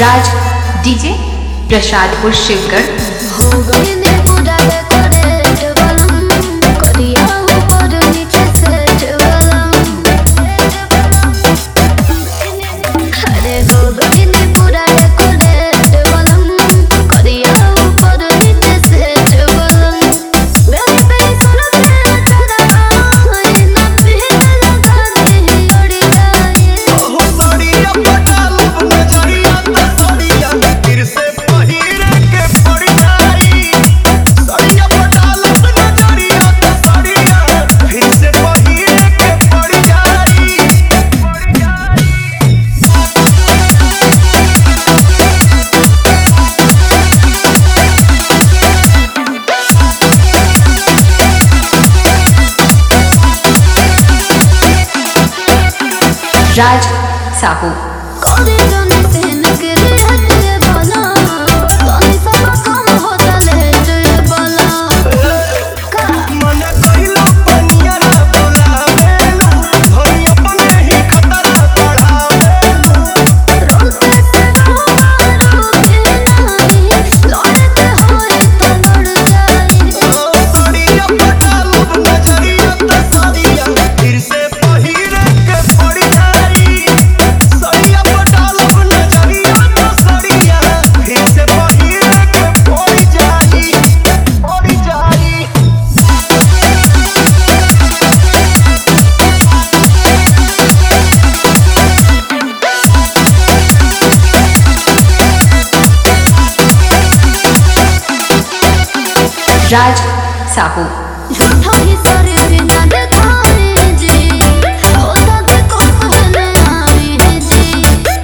राज DJ Prasadpur Shivgarh. हो गई ने पूरा डेकोरेट वाला करिया ऊपर नीचे सेट वाला अरे हो गई ने पूरा डेकोरेट वाला करिया ऊपर नीचे सेट वाला मेरे पे सुनो तेरा हाय ना पीले लगा दे उड़ जाए हो साड़िया पटाल नजरिया त साड़िया फिर से पहिरे के पड़ जाई साड़िया पटाल नजरिया त साड़िया फिर से पहिरे के पड़ जाई राज साहू करे जाने से नगरे हटे बना तोनी सब काम होता लेट बना का मन कहिलो पनिया ना बोलावेलू धनी अपने ही खतरा बढ़ावेलू रोते से रोके नहीं लड़ते होए तो लड़ जाए ओ साड़िया पटाल नजरिया त साड़िया फिर से पहिरे के पड़ जाई साड़िया पटाल नजरिया त साड़िया फिर से पहिरे के पड़ जाई राज साहू झूठा ही सारे बिना दिखाए जी होता देखो कहने आए जी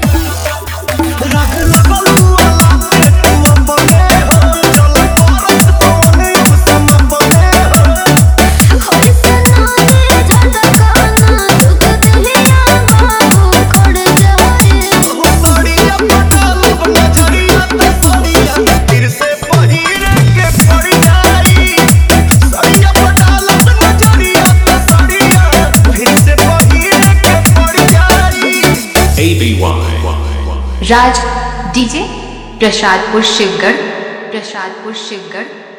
रख लगलू अला पे तू अपने हो चल परत तोने उसम बने हो होई से नारे झटकाना दुख दिया बाबू खड़ जाए हो साड़िया पटाल नजरिया त साड़िया फिर से पहिरे के पड़ जाई साड़िया पटाल नजरिया त साड़िया फिर से पहिरे के पड़ जाई राज डीजे प्रसादपुर शिवगढ़।